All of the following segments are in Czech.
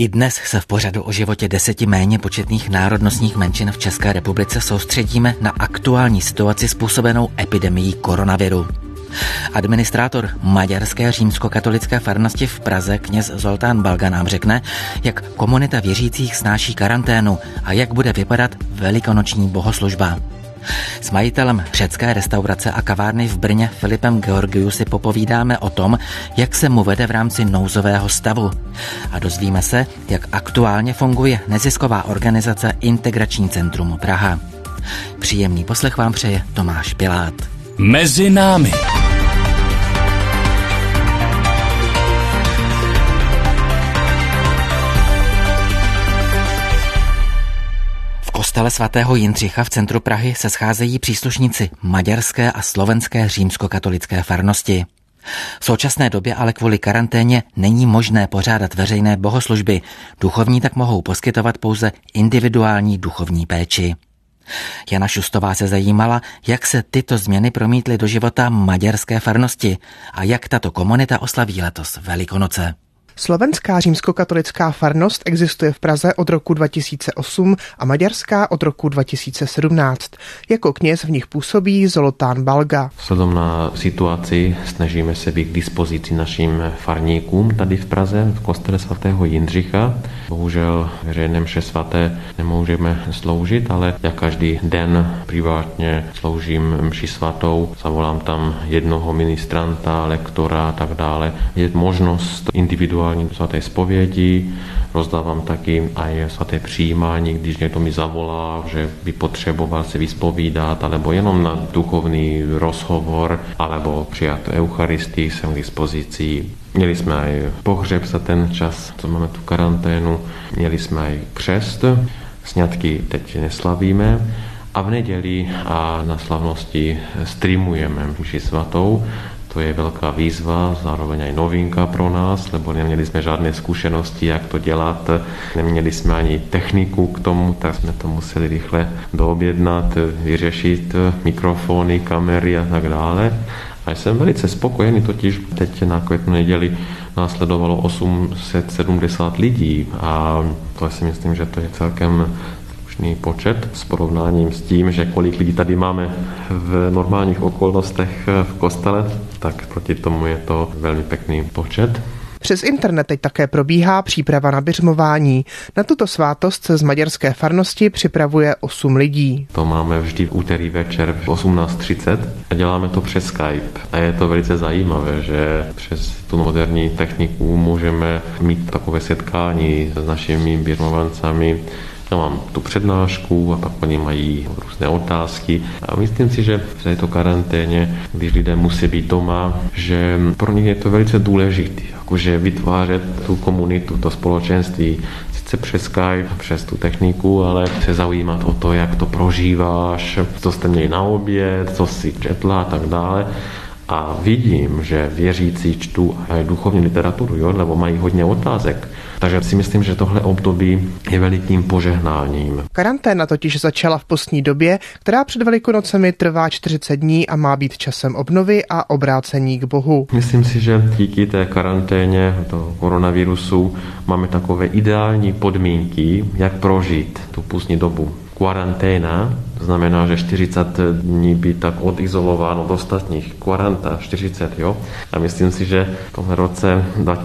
I dnes se v pořadu o životě 10 méně početných národnostních menšin v České republice soustředíme na aktuální situaci způsobenou epidemií koronaviru. Administrátor maďarské římskokatolické farnosti v Praze kněz Zoltán Balga nám řekne, jak komunita věřících snáší karanténu a jak bude vypadat velikonoční bohoslužba. S majitelem řecké restaurace a kavárny v Brně Filipem Georgiou si popovídáme o tom, jak se mu vede v rámci nouzového stavu. A dozvíme se, jak aktuálně funguje nezisková organizace Integrační centrum Praha. Příjemný poslech vám přeje Tomáš Pilát. Mezi námi. V kostele svatého Jindřicha v centru Prahy se scházejí příslušníci maďarské a slovenské římskokatolické farnosti. V současné době ale kvůli karanténě není možné pořádat veřejné bohoslužby. Duchovní tak mohou poskytovat pouze individuální duchovní péči. Jana Šustová se zajímala, jak se tyto změny promítly do života maďarské farnosti a jak tato komunita oslaví letos Velikonoce. Slovenská římskokatolická farnost existuje v Praze od roku 2008 a maďarská od roku 2017. Jako kněz v nich působí Zoltán Balga. Vzhledem na situaci snažíme se být k dispozici našim farníkům tady v Praze, v kostele svatého Jindřicha. Bohužel veřejné mše svaté nemůžeme sloužit, ale já každý den privátně sloužím mši svatou. Zavolám tam jednoho ministranta, lektora a tak dále. Je možnost individuální svaté zpovědi, rozdávám taky aj svaté přijímání, když někdo mi zavolá, že by potřeboval se vyspovídat, alebo jenom na duchovný rozhovor, alebo přijat eucharistii, jsem k dispozici. Měli jsme aj pohřeb za ten čas, co máme tu karanténu, měli jsme aj křest, sňatky teď neslavíme a v neděli a na slavnosti streamujeme mši svatou. To je veľká výzva, zároveň aj novinka pro nás, lebo neměli jsme žádné zkušenosti, jak to dělat. Neměli jsme ani techniku k tomu, tak jsme to museli rychle doobjednat, vyřešit mikrofony, kamery a tak dále. A jsem velice spokojený, totiž teď na Květnou neděli následovalo 870 lidí a to si myslím, že to je celkem počet s porovnáním s tím, že kolik lidí tady máme v normálních okolnostech v kostele, tak proti tomu je to velmi pěkný počet. Přes internet teď také probíhá příprava na biřmování. Na tuto svátost se z maďarské farnosti připravuje 8 lidí. To máme vždy v úterý večer v 18:30 a děláme to přes Skype. A je to velice zajímavé, že přes tu moderní techniku můžeme mít takové setkání s našimi biřmovancami. Já mám tu přednášku a pak oni mají různé otázky a myslím si, že v této karanténě, když lidé musí být doma, že pro nich je to velice důležité, jakože vytvářet tu komunitu, to společenství, sice přes Skype, přes tu techniku, ale se zaujímat o to, jak to prožíváš, co jste měli na oběd, co si četla a tak dále. A vidím, že věřící čtou aj duchovní literaturu, jo, lebo mají hodně otázek. Takže si myslím, že tohle období je velikým požehnáním. Karanténa totiž začala v postní době, která před Velikonocemi trvá 40 dní a má být časem obnovy a obrácení k Bohu. Myslím si, že díky té karanténě, toho koronavirusu, máme takové ideální podmínky, jak prožít tu postní dobu. Karanténa znamená, že 40 dní být tak odizolováno od ostatních. 40, jo. A myslím si, že v tom roce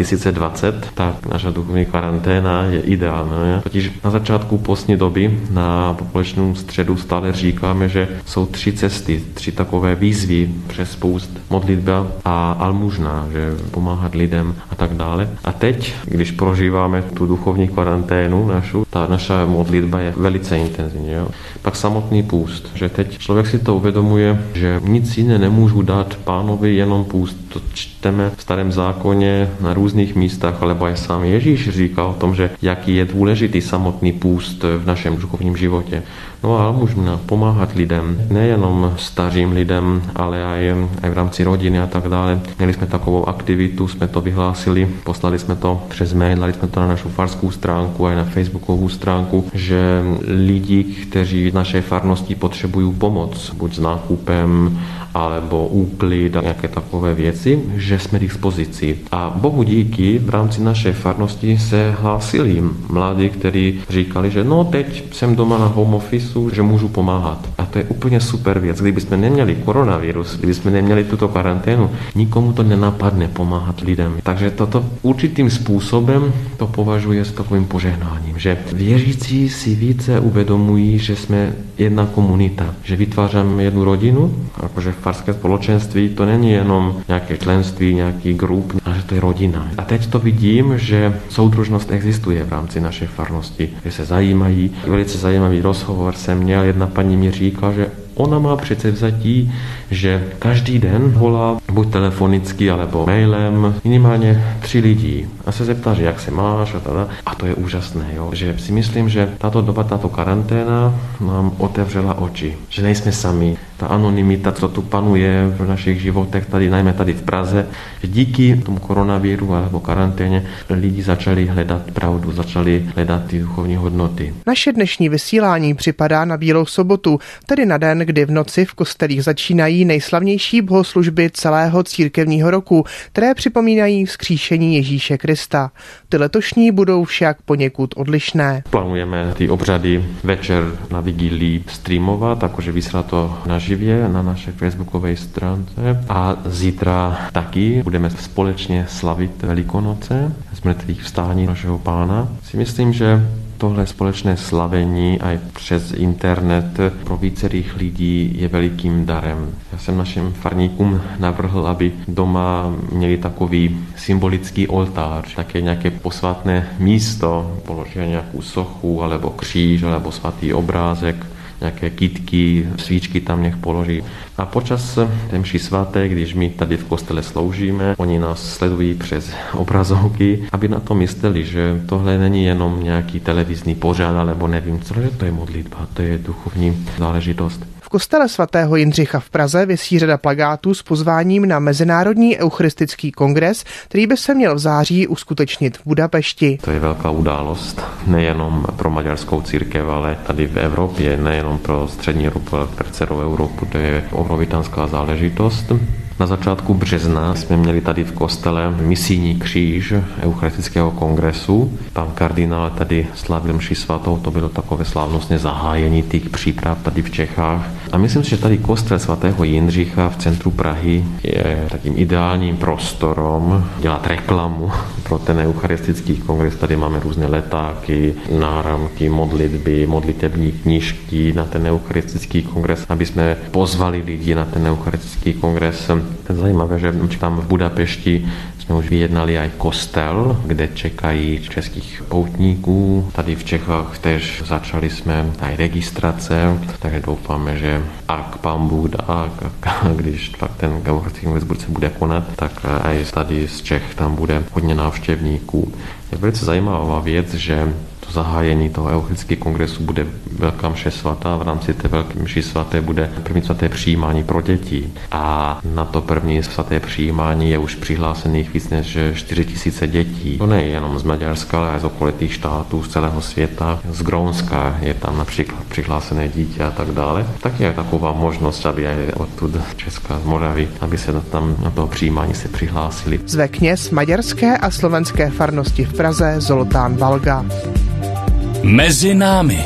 2020 tak naša duchovní karanténa je ideální. Totiž na začátku postní doby na populačním středu stále říkáme, že jsou 3 cesty, 3 takové výzvy přes půst, modlitba a almužna, že pomáhat lidem a tak dále. A teď, když prožíváme tu duchovní karanténu našu, ta naša modlitba je velice intenzivní. Jo. Pak samotný půst, že teď člověk si to uvědomuje, že nic jiné nemůžu dát Pánovi, jenom půst. To čteme v Starém zákoně na různých místech, alebo aj sám Ježíš říká o tom, že jaký je důležitý samotný půst v našem duchovním životě. No a můžeme pomáhat lidem, nejenom starým lidem, ale aj v rámci rodiny a tak dále. Měli jsme takovou aktivitu, jsme to vyhlásili, poslali jsme to přes mail, dali jsme to na našu farskou stránku a na facebookovou stránku, že lidi, kteří v naší farnosti potřebují pomoc, buď s nákupem, alebo úklid a nějaké takové věci, že jsme k dispozici. A bohu díky v rámci naší farnosti se hlásili mladí, kteří říkali, že no teď jsem doma na home officeu, že můžu pomáhat. A to je úplně super věc. Kdybychom neměli koronavirus, kdybychom neměli tuto karanténu, nikomu to nenapadne pomáhat lidem. Takže toto určitým způsobem to považuje s takovým požehnáním, že věřící si více uvědomují, že jsme jedna komunita, že vytváříme jednu rodinu, jakože farské společenství to není jenom nějaké členství, nějaký grup, ale že to je rodina. A teď to vidím, že soudružnost existuje v rámci naší farnosti, že se zajímají. Velice zajímavý rozhovor jsem měl, jedna paní mi říkala, že ona má předsevzatí, že každý den volá buď telefonicky, alebo mailem minimálně 3 lidí a se zeptá, že jak se máš a tada. A to je úžasné, jo? Že si myslím, že tato doba, tato karanténa nám otevřela oči, že nejsme sami. Ta anonymita, co tu panuje v našich životech, tady, najmä tady v Praze, že díky tomu koronaviru alebo karanténě lidi začali hledat pravdu, začali hledat ty duchovní hodnoty. Naše dnešní vysílání připadá na Bílou sobotu, tedy na den, kdy v noci v kostelích začínají nejslavnější bohoslužby celého církevního roku, které připomínají vzkříšení Ježíše Krista. Ty letošní budou však poněkud odlišné. Plánujeme ty obřady večer na vigílii streamovat, jakože vysílat to naživě na naše facebookové stránce. A zítra taky budeme společně slavit Velikonoce z mrtvých vstání našeho Pána. Si myslím, že tohle společné slavení aj přes internet pro vícerých lidí je velikým darem. Já jsem našim farníkům navrhl, aby doma měli takový symbolický oltář, také nějaké posvátné místo, položili nějakou sochu, alebo kříž, alebo svatý obrázek, nějaké kytky, svíčky tam nech položí. A počas té mši svaté, když my tady v kostele sloužíme, oni nás sledují přes obrazovky, aby na to mysleli, že tohle není jenom nějaký televizní pořad, alebo nevím co, že to je modlitba, to je duchovní záležitost. V kostele svatého Jindřicha v Praze visí řada plakátů s pozváním na Mezinárodní eucharistický kongres, který by se měl v září uskutečnit v Budapešti. To je velká událost, nejenom pro maďarskou církev, ale tady v Evropě, nejenom pro střední Evropu, ale pro celou Evropu, to je obrovitánská záležitost. Na začátku března jsme měli tady v kostele misijní kříž eucharistického kongresu. Pan kardinál tady slavil mši svatou, to bylo takové slavnostné zahájení těch příprav tady v Čechách. A myslím si, že tady kostel svatého Jindřicha v centru Prahy je takým ideálním prostorom dělat reklamu pro ten eucharistický kongres. Tady máme různé letáky, náramky, modlitby, modlitební knížky na ten eucharistický kongres, aby jsme pozvali lidi na ten eucharistický kongres. To je zajímavé, že tam v Budapešti jsme už vyjednali aj kostel, kde čekají českých poutníků. Tady v Čechách tež začali jsme aj registrace, takže doufáme, že ak pán Bůh dá, když fakt ten eucharistický kongres se bude konat, tak aj tady z Čech tam bude hodně návštěvníků. Je velice zajímavá věc, že to zahájení toho eucharistického kongresu bude velká mše svatá. V rámci té velké mši svaté bude první svaté přijímání pro děti. A na to první svaté přijímání je už přihlásených víc než 4 000 dětí. To není jenom z Maďarska, ale i z okolitých států, z celého světa. Z Grónska je tam například přihlásené dítě a tak dále. Tak je taková možnost, aby aj odtud Česka, z Moravy, aby se tam na toho přijímání se přihlásili. Zve kněz maďarské a slovenské farnosti v Praze Zoltán Balga. Mezi námi.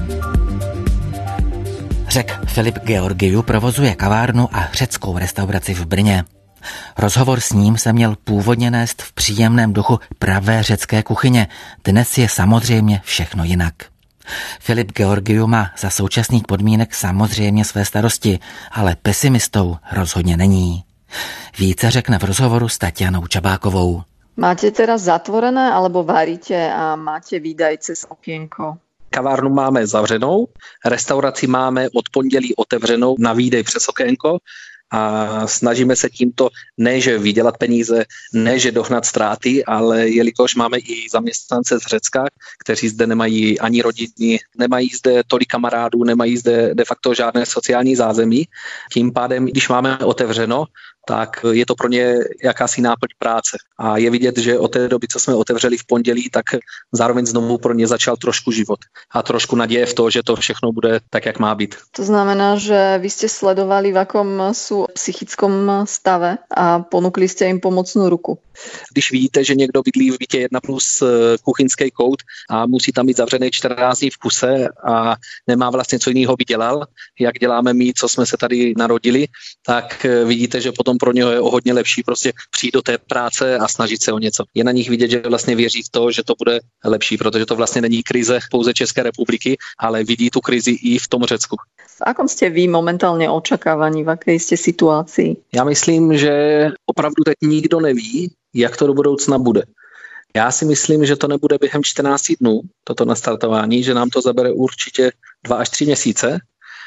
Řek Filip Georgiou provozuje kavárnu a řeckou restauraci v Brně. Rozhovor s ním se měl původně nést v příjemném duchu pravé řecké kuchyně. Dnes je samozřejmě všechno jinak. Filip Georgiou má za současných podmínek samozřejmě své starosti, ale pesimistou rozhodně není. Více řekne v rozhovoru s Tatianou Čabákovou. Máte teraz zatvorené, alebo varíte a máte výdaj cez okienko? Kavárnu máme zavřenou, restauraci máme od pondělí otevřenou na výdej přes okénko a snažíme se tímto ne, že vydělat peníze, ne, že dohnat ztráty, ale jelikož máme i zaměstnance z Řecka, kteří zde nemají ani rodiny, nemají zde tolik kamarádů, nemají zde de facto žádné sociální zázemí. Tím pádem, když máme otevřeno, tak je to pro ně jakási náplň práce. A je vidět, že od té doby, co jsme otevřeli v pondělí, tak zároveň znovu pro ně začal trošku život. A trošku naděje v to, že to všechno bude tak, jak má být. To znamená, že vy ste sledovali, v akom sú psychickom stave a ponúkli ste im pomocnú ruku. Když vidíte, že někdo bydlí v bytě 1 plus kuchyňský kout a musí tam být zavřený 14 dní v kuse a nemá vlastně co jiného by dělal, jak děláme my, co jsme se tady narodili, tak vidíte, že potom pro něho je o hodně lepší prostě přijít do té práce a snažit se o něco. Je na nich vidět, že vlastně věří v to, že to bude lepší, protože to vlastně není krize pouze České republiky, ale vidí tu krizi i v tom Řecku. V akom ste vy momentálne očakávaní, v akej ste situácii? Já myslím, že opravdu teď nikdo neví, jak to do budoucna bude. Já si myslím, že to nebude během 14 dnů, toto nastartování, že nám to zabere určitě 2 až 3 měsíce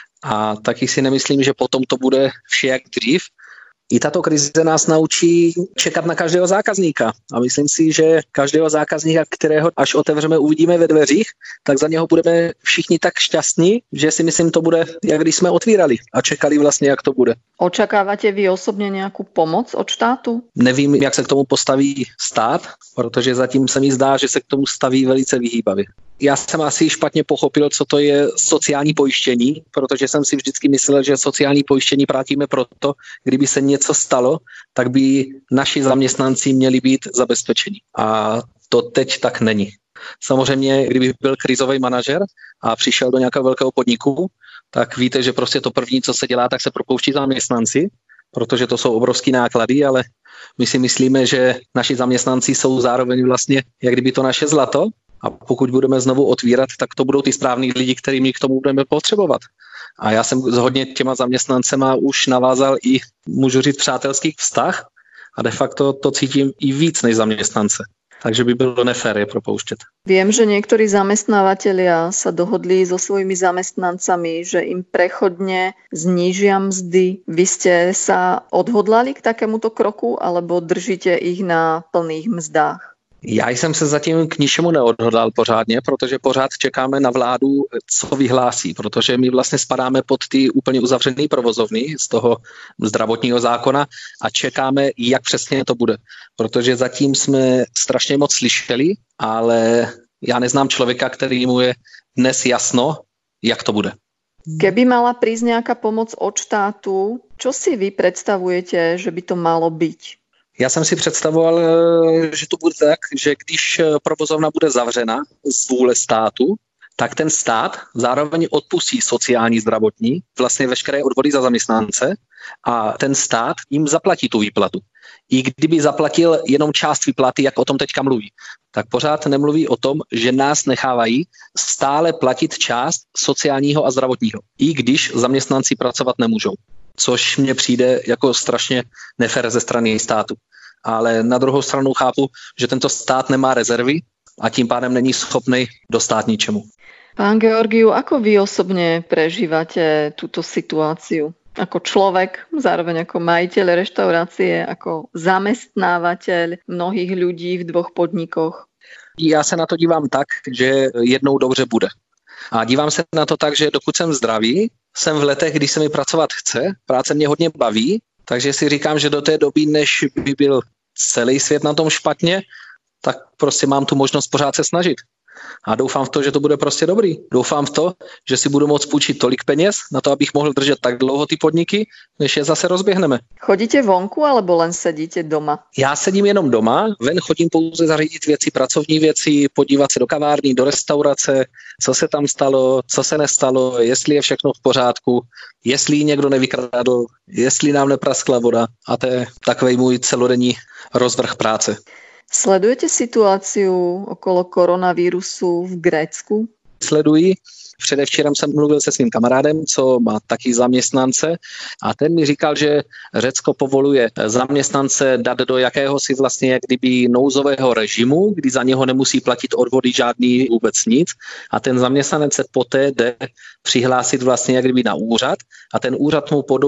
a taky si nemyslím, že potom to bude vše jak dřív. I tato krize nás naučí čekat na každého zákazníka. A myslím si, že každého zákazníka, kterého až otevřeme, uvidíme ve dveřích, tak za něho budeme všichni tak šťastní, že si myslím, to bude, jak když jsme otvírali a čekali vlastně, jak to bude. Očakávate vy osobně nějakou pomoc od štátu? Nevím, jak se k tomu postaví stát, protože zatím se mi zdá, že se k tomu staví velice vyhýbavě. Já jsem asi špatně pochopil, co to je sociální pojištění, protože jsem si vždycky myslel, že sociální pojištění platíme proto, kdyby se něco stalo, tak by naši zaměstnanci měli být zabezpečeni. A to teď tak není. Samozřejmě, kdyby byl krizový manažer a přišel do nějakého velkého podniku, tak víte, že prostě to první, co se dělá, tak se propouští zaměstnanci, protože to jsou obrovský náklady, ale my si myslíme, že naši zaměstnanci jsou zároveň vlastně, jak kdyby to naše zlato. A pokud budeme znovu otvírat, tak to budou ty správní lidi, kterými k tomu budeme potřebovat. A já jsem s hodně těma zaměstnancema už navázal i, můžu říct, přátelský vztah a de facto to cítím i víc než zaměstnance. Takže by bylo nefér je propouštět. Viem, že niektorí zamestnávateľia sa dohodli so svojimi zamestnancami, že im prechodne znížia mzdy. Vy ste sa odhodlali k takémuto kroku alebo držíte ich na plných mzdách? Já jsem se zatím k ničemu neodhodlal pořádně, protože pořád čekáme na vládu, co vyhlásí, protože my vlastně spadáme pod ty úplně uzavřené provozovny z toho zdravotního zákona a čekáme, jak přesně to bude. Protože zatím jsme strašně moc slyšeli, ale já neznám člověka, který mu je dnes jasno, jak to bude. Keby mala prísť nejaká pomoc od štátu, čo si vy predstavujete, že by to malo byť? Já jsem si představoval, že to bude tak, že když provozovna bude zavřena z vůle státu, tak ten stát zároveň odpustí sociální, zdravotní, vlastně veškeré odvody za zaměstnance a ten stát jim zaplatí tu výplatu. I kdyby zaplatil jenom část výplaty, jak o tom teďka mluví, tak pořád nemluví o tom, že nás nechávají stále platit část sociálního a zdravotního, i když zaměstnanci pracovat nemůžou. Což mně přijde jako strašně nefér ze strany státu. Ale na druhou stranu chápu, že tento stát nemá rezervy a tím pádem není schopný dostát ničemu. Pán Georgiu, ako vy osobne prežívate túto situáciu? Ako človek, zároveň ako majiteľ reštaurácie, ako zamestnávateľ mnohých ľudí v 2 podnikoch? Já se na to dívám tak, že jednou dobře bude. A dívám se na to tak, že dokud jsem zdravý, jsem v letech, kdy se mi pracovat chce, práce mě hodně baví, takže si říkám, že do té doby, než by byl celý svět na tom špatně, tak prostě mám tu možnost pořád se snažit. A doufám v to, že to bude prostě dobrý. Doufám v to, že si budu moct půjčit tolik peněz na to, abych mohl držet tak dlouho ty podniky, než je zase rozběhneme. Chodíte vonku, alebo len sedíte doma? Já sedím jenom doma, ven chodím pouze zařídit věci, pracovní věci, podívat se do kavárny, do restaurace, co se tam stalo, co se nestalo, jestli je všechno v pořádku, jestli někdo nevykradl, jestli nám nepraskla voda. A to je takovej můj celodenní rozvrh práce. Sledujete situáciu okolo koronavírusu v Grécku? Sleduji. Předevčírem jsem mluvil se svým kamarádem, co má taky zaměstnance a ten mi říkal, že Řecko povoluje zaměstnance dát do jakéhosi vlastně jak kdyby nouzového režimu, kdy za něho nemusí platit odvody žádný vůbec nic a ten zaměstnanec se poté jde přihlásit vlastně jak kdyby na úřad a ten úřad mu po dobu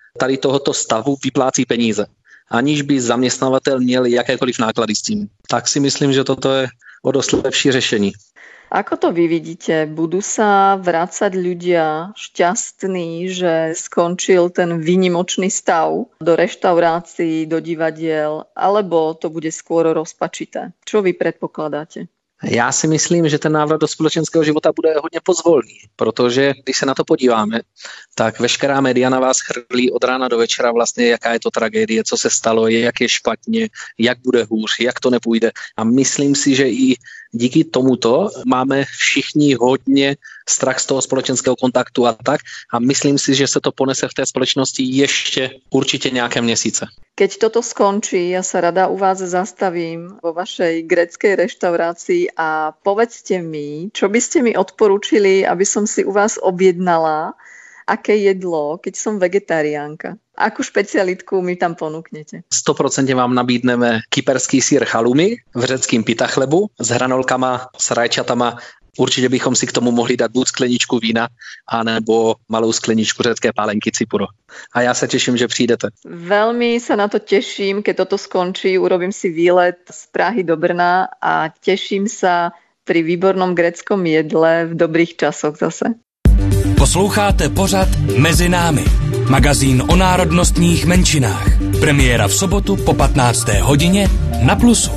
tady tohoto stavu vyplácí peníze, aniž by zaměstnavatel měl jakékoliv náklady s tím. Tak si myslím, že toto je o dosť lepšie řešení. Ako to vy vidíte? Budú sa vracať ľudia šťastní, že skončil ten výnimočný stav do reštaurácií, do divadiel, alebo to bude skôr rozpačité? Čo vy predpokladáte? Já si myslím, že ten návrat do společenského života bude hodně pozvolný, protože když se na to podíváme, tak veškerá média na vás chrlí od rána do večera vlastně, jaká je to tragédie, co se stalo, jak je špatně, jak bude hůř, jak to nepůjde. A myslím si, že i díky tomuto máme všichni hodně strach z toho společenského kontaktu a tak. A myslím si, že se to ponese v té společnosti ještě určitě nějaké měsíce. Keď toto skončí, ja sa rada u vás zastavím vo vašej gréckej reštaurácii a povedzte mi, čo by ste mi odporúčili, aby som si u vás objednala, aké jedlo, keď som vegetariánka. Akú špecialitku mi tam ponúknete? 100% vám nabídneme kyperský sír halloumi v řeckým pita chlebu s hranolkama, s rajčatama. Určitě bychom si k tomu mohli dát buď skleničku vína, anebo malou skleničku řecké pálenky cipuro. A já se těším, že přijdete. Veľmi sa na to teším, keď toto skončí, urobím si výlet z Prahy do Brna a teším sa pri výbornom gréckom jedle v dobrých časoch zase. Posloucháte pořad Mezi námi. Magazín o národnostních menšinách. Premiéra v sobotu po 15. hodině na Plusu.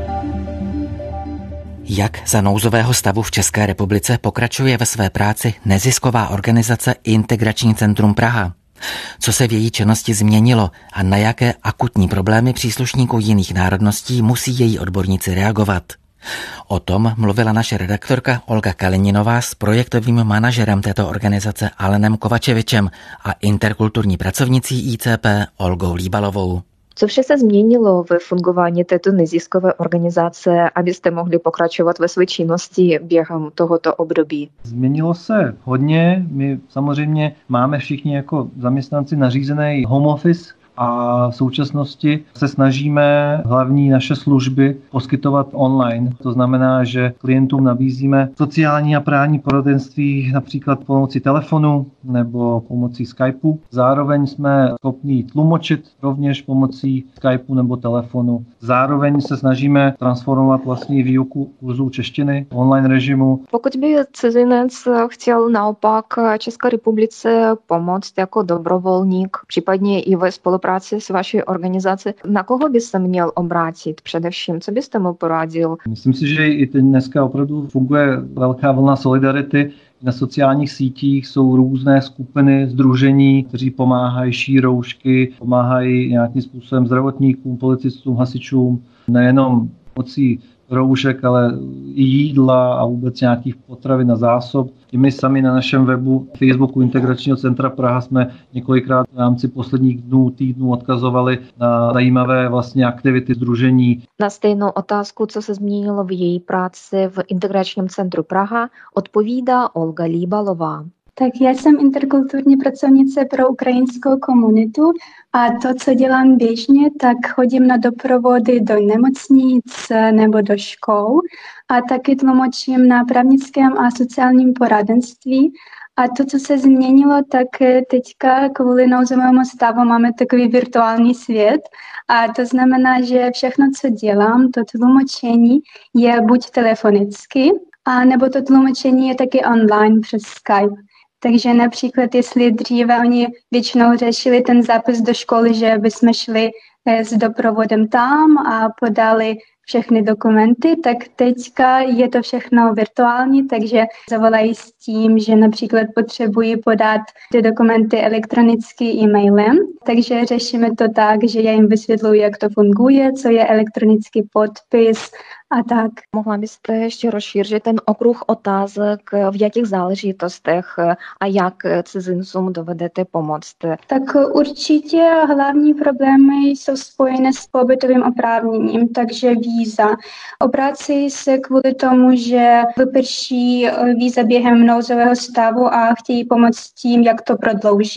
Jak za nouzového stavu v České republice pokračuje ve své práci nezisková organizace Integrační centrum Praha? Co se v její činnosti změnilo a na jaké akutní problémy příslušníků jiných národností musí její odborníci reagovat? O tom mluvila naše redaktorka Olga Kalininová s projektovým manažerem této organizace Alenem Kovačevičem a interkulturní pracovnicí ICP Olgou Líbalovou. Co vše se změnilo ve fungování této neziskové organizace, abyste mohli pokračovat ve své činnosti během tohoto období? Změnilo se hodně. My samozřejmě máme všichni jako zaměstnanci nařízený home office a v současnosti se snažíme hlavní naše služby poskytovat online. To znamená, že klientům nabízíme sociální a právní poradenství například pomocí telefonu nebo pomocí Skypeu. Zároveň jsme schopni tlumočit rovněž pomocí Skypeu nebo telefonu. Zároveň se snažíme transformovat vlastní výuku kurzů češtiny v online režimu. Pokud by cizinec chtěl naopak České republice pomoct jako dobrovolník, případně i ve spolupráci s vaší organizací, na koho by se měl obrátit především? Co byste mu poradil? Myslím si, že i dneska opravdu funguje velká vlna solidarity. Na sociálních sítích jsou různé skupiny, sdružení, kteří pomáhají, šijí roušky, pomáhají nějakým způsobem zdravotníkům, policistům, hasičům, nejenom pomocí roušek, ale i jídla a vůbec nějakých potravin a zásob. I my sami na našem webu Facebooku Integračního centra Praha jsme několikrát v rámci posledních dnů, týdnů odkazovali na zajímavé vlastně aktivity sdružení. Na stejnou otázku, co se změnilo v její práci v Integračním centru Praha, odpovídá Olga Líbalová. Tak já jsem interkulturní pracovnice pro ukrajinskou komunitu a to, co dělám běžně, tak chodím na doprovody do nemocnic nebo do škol a taky tlumočím na právnickém a sociálním poradenství. A to, co se změnilo, tak teďka kvůli nouzovému stavu máme takový virtuální svět a to znamená, že všechno, co dělám, to tlumočení je buď telefonicky, a nebo to tlumočení je taky online přes Skype. Takže například, jestli dříve oni většinou řešili ten zápis do školy, že bychom šli s doprovodem tam a podali všechny dokumenty, tak teďka je to všechno virtuální, takže zavolají s tím, že například potřebují podat ty dokumenty elektronicky e-mailem, takže řešíme to tak, že já jim vysvětluji, jak to funguje, co je elektronický podpis a tak. Mohla byste ještě rozšířit ten okruh otázek, v jakých záležitostech a jak cizincům dovedete pomoct? Tak určitě hlavní problémy jsou spojené s pobytovým oprávněním, takže víza. Obrací se kvůli tomu, že vyprší víza během nouzového stavu a chtějí pomoct tím, jak to prodloužit.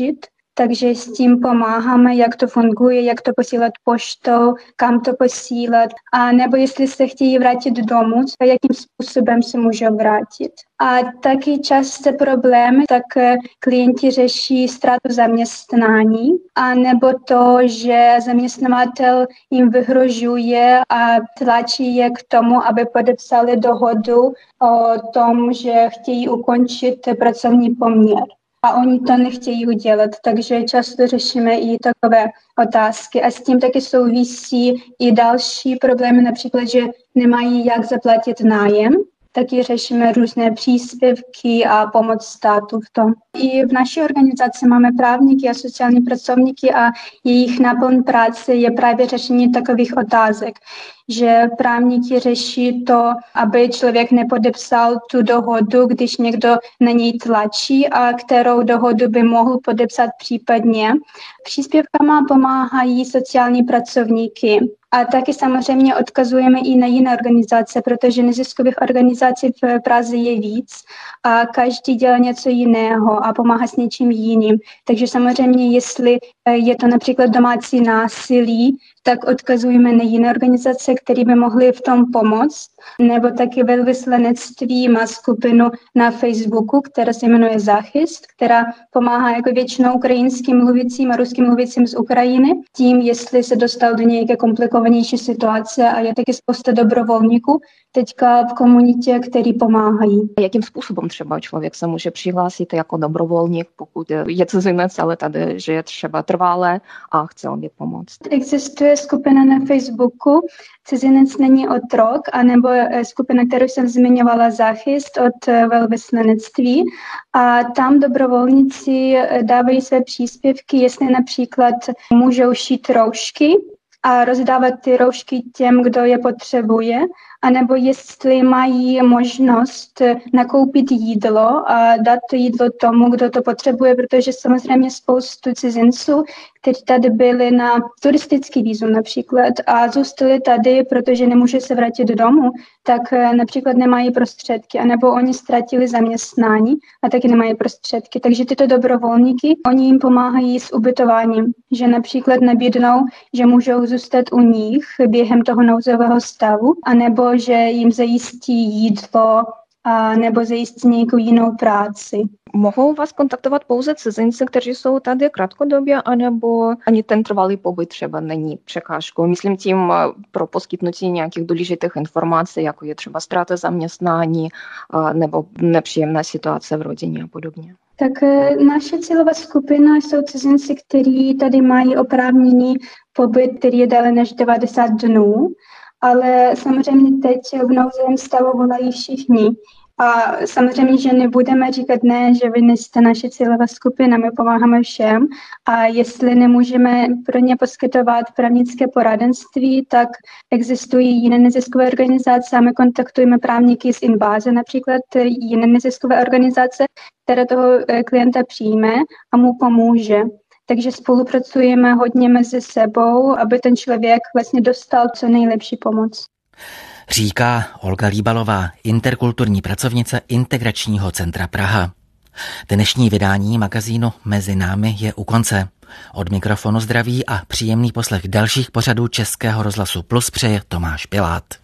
takže s tím pomáháme, jak to funguje, jak to posílat poštou, kam to posílat, a nebo jestli se chtějí vrátit domů, jakým způsobem se můžou vrátit. A taky časté problémy, tak klienti řeší ztrátu zaměstnání, a nebo to, že zaměstnavatel jim vyhrožuje a tlačí je k tomu, aby podepsali dohodu o tom, že chtějí ukončit pracovní poměr. A oni to nechtějí udělat, takže často řešíme i takové otázky. A s tím taky souvisí i další problémy, například, že nemají jak zaplatit nájem. Taky řešíme různé příspěvky a pomoc státu v tom. I v naší organizaci máme právníky a sociální pracovníky a jejich náplň práce je právě řešení takových otázek, že právníky řeší to, aby člověk nepodepsal tu dohodu, když někdo na něj tlačí, a kterou dohodu by mohl podepsat případně. Příspěvkama pomáhají sociální pracovníky. A taky samozřejmě odkazujeme i na jiné organizace, protože neziskových organizací v Praze je víc a každý dělá něco jiného a pomáhá s něčím jiným. Takže samozřejmě, jestli je to například domácí násilí, tak odkazujeme na jiné organizace, které by mohly v tom pomoct. Nebo taky velvyslanectví má skupinu na Facebooku, která se jmenuje Záchyst, která pomáhá jako většinou ukrajinským mluvícím a ruským mluvícím z Ukrajiny. Tím, jestli se dostal do nějaké komplikovanější situace, a je taky spousta dobrovolníků teďka v komunitě, který pomáhají. Jakým způsobem třeba člověk se může přihlásit jako dobrovolník, pokud je cizinec, ale tady žije třeba trvalé a chce obět pomoct? Existuje skupina na Facebooku Cizinec není otrok, anebo skupina, kterou jsem zmiňovala, Záchyst od velvyslanectví. A tam dobrovolníci dávají své příspěvky, jestli například můžou šít roušky a rozdávat ty roušky těm, kdo je potřebuje, anebo jestli mají možnost nakoupit jídlo a dát to jídlo tomu, kdo to potřebuje, protože samozřejmě spoustu cizinců, kteří tady byli na turistický vízum například a zůstali tady, protože nemůže se vrátit domů, tak například nemají prostředky, anebo oni ztratili zaměstnání a taky nemají prostředky. Takže tyto dobrovolníky, oni jim pomáhají s ubytováním, že například nabídnou, že můžou zůstat u nich během toho nouzového stavu, anebo že jim zajistí jídlo a nebo zajistí nějakou jinou práci. Mohou vás kontaktovat pouze cizinci, kteří jsou tady krátkodobě, anebo ani ten trvalý pobyt třeba není překážkou? Myslím tím pro poskytnutí nějakých důležitých informací, jako je třeba ztráta zaměstnání nebo nepříjemná situace v rodině a podobně. Tak naše cílová skupina jsou cizinci, kteří tady mají oprávněný pobyt, který je déle než 90 dnů. Ale samozřejmě teď v nouzovém stavu volají všichni. A samozřejmě, že nebudeme říkat ne, že vy nejste naše cílová skupina, my pomáháme všem. A jestli nemůžeme pro ně poskytovat právnické poradenství, tak existují jiné neziskové organizace a my kontaktujeme právníky z Inbáze, například jiné neziskové organizace, které toho klienta přijme a mu pomůže. Takže spolupracujeme hodně mezi sebou, aby ten člověk vlastně dostal co nejlepší pomoc. Říká Olga Líbalová, interkulturní pracovnice Integračního centra Praha. Dnešní vydání magazínu Mezi námi je u konce. Od mikrofonu zdraví a příjemný poslech dalších pořadů Českého rozhlasu Plus přeje Tomáš Pilát.